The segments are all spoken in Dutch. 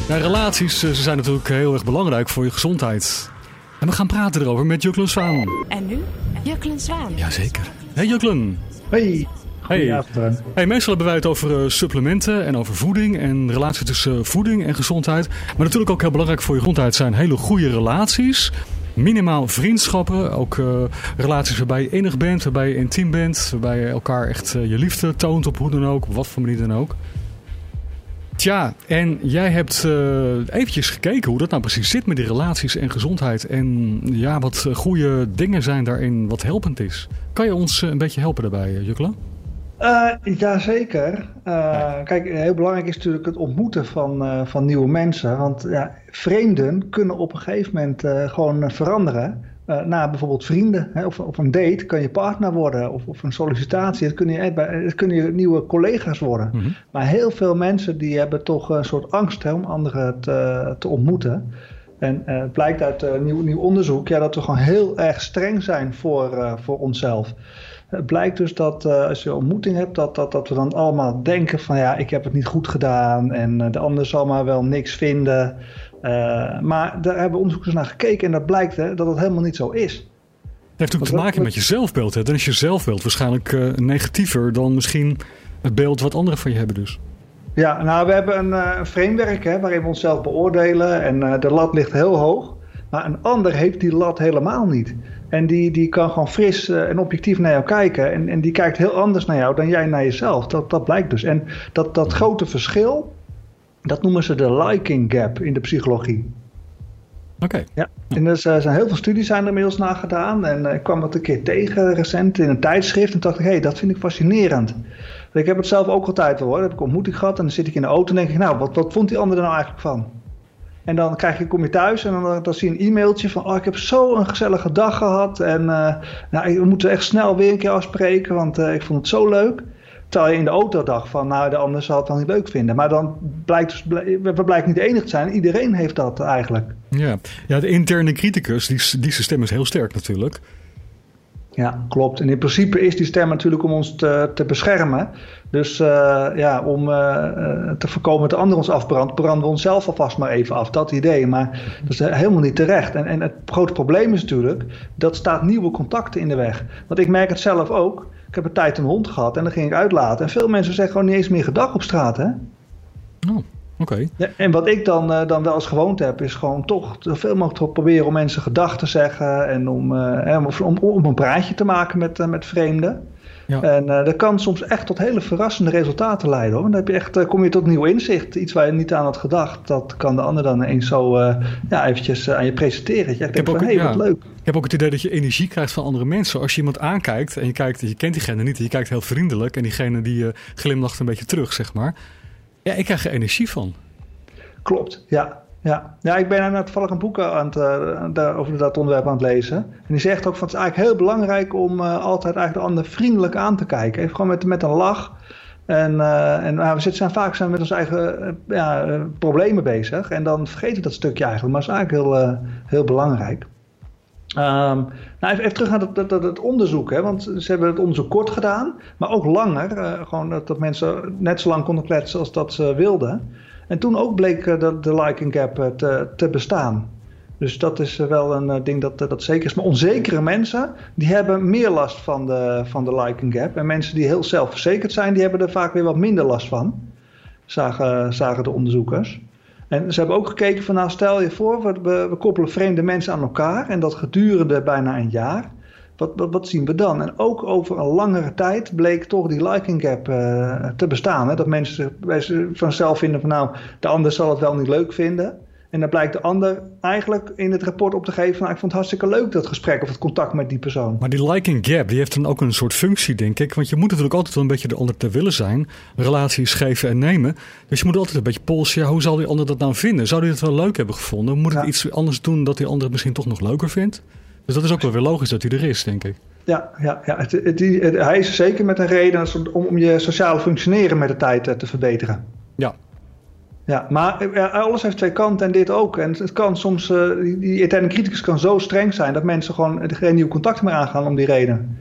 Ja, relaties ze zijn natuurlijk heel erg belangrijk voor je gezondheid. En we gaan praten erover met Juklen Zwaan. En nu Juklen Zwaan. Jazeker. Hey Juklen. Hey. Hey, meestal hebben wij het over supplementen en over voeding en relatie tussen voeding en gezondheid. Maar natuurlijk ook heel belangrijk voor je gezondheid zijn hele goede relaties. Minimaal vriendschappen, ook relaties waarbij je innig bent, waarbij je intiem bent, waarbij je elkaar echt je liefde toont op hoe dan ook, op wat voor manier dan ook. Tja, en jij hebt eventjes gekeken hoe dat nou precies zit met die relaties en gezondheid. En ja, wat goede dingen zijn daarin, wat helpend is. Kan je ons een beetje helpen daarbij, Jukla? Jazeker. Kijk, heel belangrijk is natuurlijk het ontmoeten van nieuwe mensen. Want ja, vreemden kunnen op een gegeven moment gewoon veranderen. Na bijvoorbeeld vrienden, hè, of een date kan je partner worden of een sollicitatie. Het kunnen nieuwe collega's worden. Mm-hmm. Maar heel veel mensen die hebben toch een soort angst om anderen te ontmoeten. En het blijkt uit nieuw onderzoek dat we gewoon heel erg streng zijn voor onszelf. Het blijkt dus dat als je een ontmoeting hebt, dat we dan allemaal denken van ik heb het niet goed gedaan en de ander zal maar wel niks vinden. Maar daar hebben onderzoekers naar gekeken en dat blijkt dat het helemaal niet zo is. Het heeft ook te maken met je zelfbeeld. Hè? Dan is je zelfbeeld waarschijnlijk negatiever dan misschien het beeld wat anderen van je hebben dus. Ja, nou we hebben een framework waarin we onszelf beoordelen en de lat ligt heel hoog. Maar een ander heeft die lat helemaal niet. En die kan gewoon fris en objectief naar jou kijken. En die kijkt heel anders naar jou dan jij naar jezelf. Dat blijkt dus. En dat grote verschil, dat noemen ze de liking gap in de psychologie. Oké. Ja. En er zijn heel veel studies zijn er inmiddels naar gedaan. En ik kwam het een keer tegen recent in een tijdschrift. En dacht ik, dat vind ik fascinerend. Ik heb het zelf ook altijd wel hoor. Dan heb ik ontmoeting gehad en dan zit ik in de auto en denk ik, wat vond die ander er nou eigenlijk van? En dan kom je thuis en dan zie je een e-mailtje van ik heb zo'n gezellige dag gehad. En we moeten echt snel weer een keer afspreken, want ik vond het zo leuk. Terwijl je in de auto dacht van de ander zal het wel niet leuk vinden. Maar dan blijkt we blijken niet de enige te zijn. Iedereen heeft dat eigenlijk. Ja, de interne criticus, die stem is heel sterk natuurlijk. Ja, klopt. En in principe is die stem natuurlijk om ons te beschermen. Dus om te voorkomen dat de ander ons afbrandt, branden we onszelf alvast maar even af. Dat idee, maar dat is helemaal niet terecht. En het grote probleem is natuurlijk, dat staat nieuwe contacten in de weg. Want ik merk het zelf ook. Ik heb een tijd een hond gehad en dan ging ik uitlaten. En veel mensen zeggen gewoon niet eens meer gedag op straat, hè? Oh. Okay. Ja, en wat ik dan wel als gewoonte heb, is gewoon toch zoveel mogelijk proberen om mensen gedag te zeggen en om een praatje te maken met vreemden. Ja. En dat kan soms echt tot hele verrassende resultaten leiden hoor. Dan heb je echt, kom je tot nieuw inzicht. Iets waar je niet aan had gedacht. Dat kan de ander dan eens zo eventjes aan je presenteren. Je denkt van, wat leuk. Ik heb ook het idee dat je energie krijgt van andere mensen. Als je iemand aankijkt en je kent diegene niet. En je kijkt heel vriendelijk en diegene die glimlacht een beetje terug, zeg maar. Ja, ik krijg er energie van. Klopt, ja. Ja, ik ben toevallig een boek over dat onderwerp aan het lezen. En die zegt ook van het is eigenlijk heel belangrijk om altijd eigenlijk de ander vriendelijk aan te kijken. Even gewoon met een lach. En we zijn vaak met onze eigen problemen bezig. En dan vergeet je dat stukje eigenlijk. Maar het is eigenlijk heel belangrijk. Even terug naar dat onderzoek. Hè, want ze hebben het onderzoek kort gedaan. Maar ook langer. Gewoon dat mensen net zo lang konden kletsen als dat ze wilden. En toen ook bleek de liking gap te bestaan. Dus dat is wel een ding dat zeker is. Maar onzekere mensen, die hebben meer last van de liking gap. En mensen die heel zelfverzekerd zijn, die hebben er vaak weer wat minder last van. Zagen de onderzoekers. En ze hebben ook gekeken van, stel je voor, we koppelen vreemde mensen aan elkaar. En dat gedurende bijna een jaar. Wat zien we dan? En ook over een langere tijd bleek toch die liking gap te bestaan. Hè? Dat mensen vanzelf vinden van de ander zal het wel niet leuk vinden. En dan blijkt de ander eigenlijk in het rapport op te geven van ik vond het hartstikke leuk dat gesprek of het contact met die persoon. Maar die liking gap die heeft dan ook een soort functie denk ik. Want je moet natuurlijk altijd wel een beetje de ander te willen zijn. Relaties geven en nemen. Dus je moet altijd een beetje polsen. Hoe zal die ander dat nou vinden? Zou die het wel leuk hebben gevonden? Moet ik iets anders doen dat die ander het misschien toch nog leuker vindt? Dus dat is ook wel weer logisch dat hij er is, denk ik. Ja. Hij is zeker met een reden om je sociale functioneren met de tijd te verbeteren. Ja. Ja, maar alles heeft twee kanten en dit ook. En het kan soms, die interne criticus kan zo streng zijn dat mensen gewoon geen nieuw contact meer aangaan om die reden.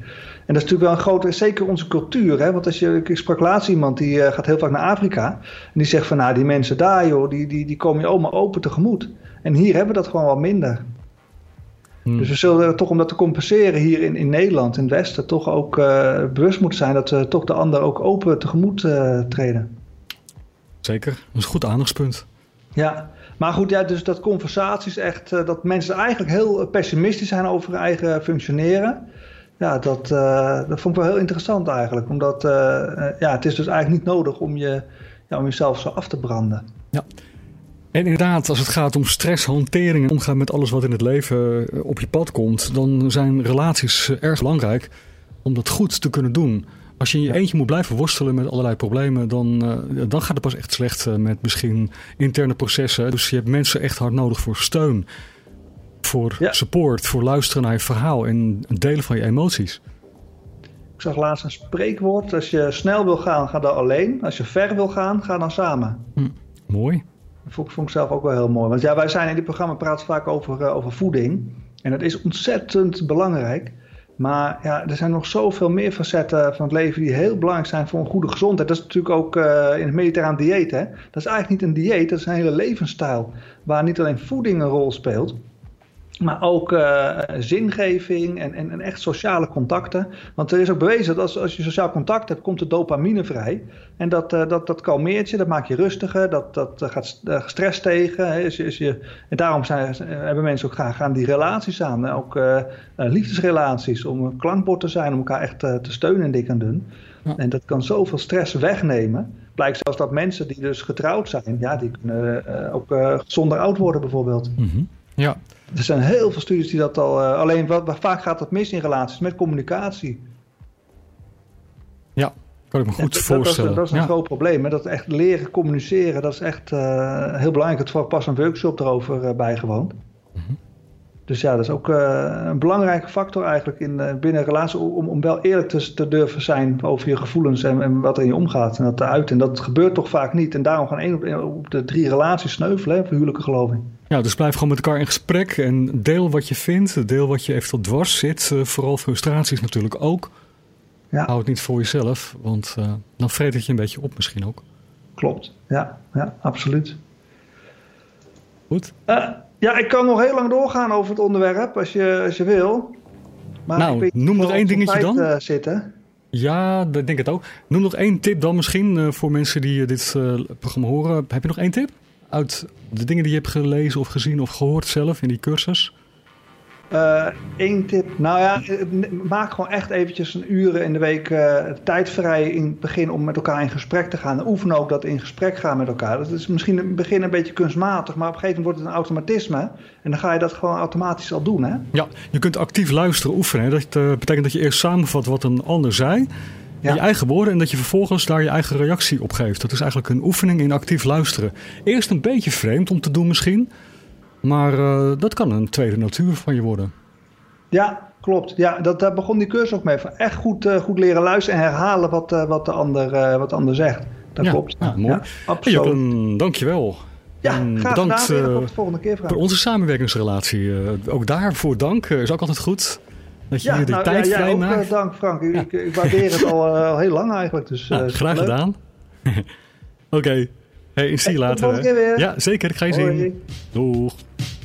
En dat is natuurlijk wel een grote, zeker onze cultuur. Hè? Want ik sprak laatst iemand die gaat heel vaak naar Afrika. En die zegt van nou, die mensen daar joh, die komen je allemaal open tegemoet. En hier hebben we dat gewoon wat minder. Dus we zullen toch om dat te compenseren hier in Nederland, in het Westen, toch ook bewust moeten zijn dat we toch de ander ook open tegemoet treden. Zeker, dat is een goed aandachtspunt. Ja, maar goed, ja, dus dat conversaties echt, dat mensen eigenlijk heel pessimistisch zijn over hun eigen functioneren. Ja, dat vond ik wel heel interessant eigenlijk. Omdat het is dus eigenlijk niet nodig om jezelf zo af te branden. Ja. En inderdaad, als het gaat om stresshantering en omgaan met alles wat in het leven op je pad komt, dan zijn relaties erg belangrijk om dat goed te kunnen doen. Als je in je eentje moet blijven worstelen met allerlei problemen, dan gaat het pas echt slecht met misschien interne processen. Dus je hebt mensen echt hard nodig voor steun, voor support, voor luisteren naar je verhaal en delen van je emoties. Ik zag laatst een spreekwoord, als je snel wil gaan, ga dan alleen. Als je ver wil gaan, ga dan samen. Mooi. Dat vond ik zelf ook wel heel mooi. Want ja, wij zijn in dit programma praten vaak over voeding. En dat is ontzettend belangrijk. Maar ja, er zijn nog zoveel meer facetten van het leven die heel belangrijk zijn voor een goede gezondheid. Dat is natuurlijk ook in het mediterraan dieet. Hè? Dat is eigenlijk niet een dieet, dat is een hele levensstijl. Waar niet alleen voeding een rol speelt. Maar ook zingeving en echt sociale contacten. Want er is ook bewezen dat als je sociaal contact hebt, komt er dopamine vrij. En dat kalmeert je, dat maakt je rustiger, dat gaat stress tegen. Hè. En daarom hebben mensen ook graag aan die relaties aan. Ook liefdesrelaties, om een klankbord te zijn, om elkaar echt te steunen in dik en dun. Ja. En dat kan zoveel stress wegnemen. Blijkt zelfs dat mensen die dus getrouwd zijn, ja, die kunnen ook gezonder oud worden bijvoorbeeld. Mm-hmm. Ja. Er zijn heel veel studies die dat al... alleen vaak gaat dat mis in relaties met communicatie. Ja, kan ik me goed voorstellen. Dat is een groot probleem. Hè? Dat echt leren communiceren, dat is echt heel belangrijk. Ik heb pas een workshop erover bijgewoond. Mm-hmm. Dus ja, dat is ook een belangrijke factor eigenlijk binnen een relatie... om wel eerlijk te durven zijn over je gevoelens en wat er in je omgaat. En dat te uiten. En dat gebeurt toch vaak niet. En daarom gaan 1 op de 3 relaties sneuvelen, hè, voor huwelijken geloof ik. Ja, dus blijf gewoon met elkaar in gesprek en deel wat je vindt. Deel wat je eventueel dwars zit. Vooral frustraties natuurlijk ook. Ja. Hou het niet voor jezelf, want dan vreet het je een beetje op misschien ook. Klopt, ja absoluut. Goed. Ja, ik kan nog heel lang doorgaan over het onderwerp als je wil. Maar nou, noem nog 1 dingetje dan. Zitten. Ja, dat denk ik het ook. Noem nog 1 tip dan misschien voor mensen die dit programma horen. Heb je nog 1 tip? Uit de dingen die je hebt gelezen of gezien of gehoord zelf in die cursus? 1 tip. Nou ja, maak gewoon echt eventjes een uren in de week tijd vrij in het begin om met elkaar in gesprek te gaan. Oefen ook dat in gesprek gaan met elkaar. Dat is misschien in het begin een beetje kunstmatig, maar op een gegeven moment wordt het een automatisme. En dan ga je dat gewoon automatisch al doen, hè? Ja, je kunt actief luisteren, oefenen. Hè? Dat betekent dat je eerst samenvat wat een ander zei. In je eigen woorden en dat je vervolgens daar je eigen reactie op geeft. Dat is eigenlijk een oefening in actief luisteren. Eerst een beetje vreemd om te doen misschien. Maar dat kan een tweede natuur van je worden. Ja, klopt. Ja, daar begon die cursus ook mee. Van echt goed leren luisteren en herhalen wat de ander zegt. Dat klopt. Ja, mooi. Ja, absoluut. Hey, dankjewel. Ja, graag bedankt gedaan. Tot de volgende keer, Frank. Voor onze samenwerkingsrelatie. Ook daarvoor dank. Is ook altijd goed. Dat je hier de tijd vrij maakt. Dank Frank. Ik waardeer het al heel lang eigenlijk. Dus, graag gedaan. Oké. Hey, zie je later. Tot de volgende keer weer. Ja, zeker. Ik ga je zien. Doeg.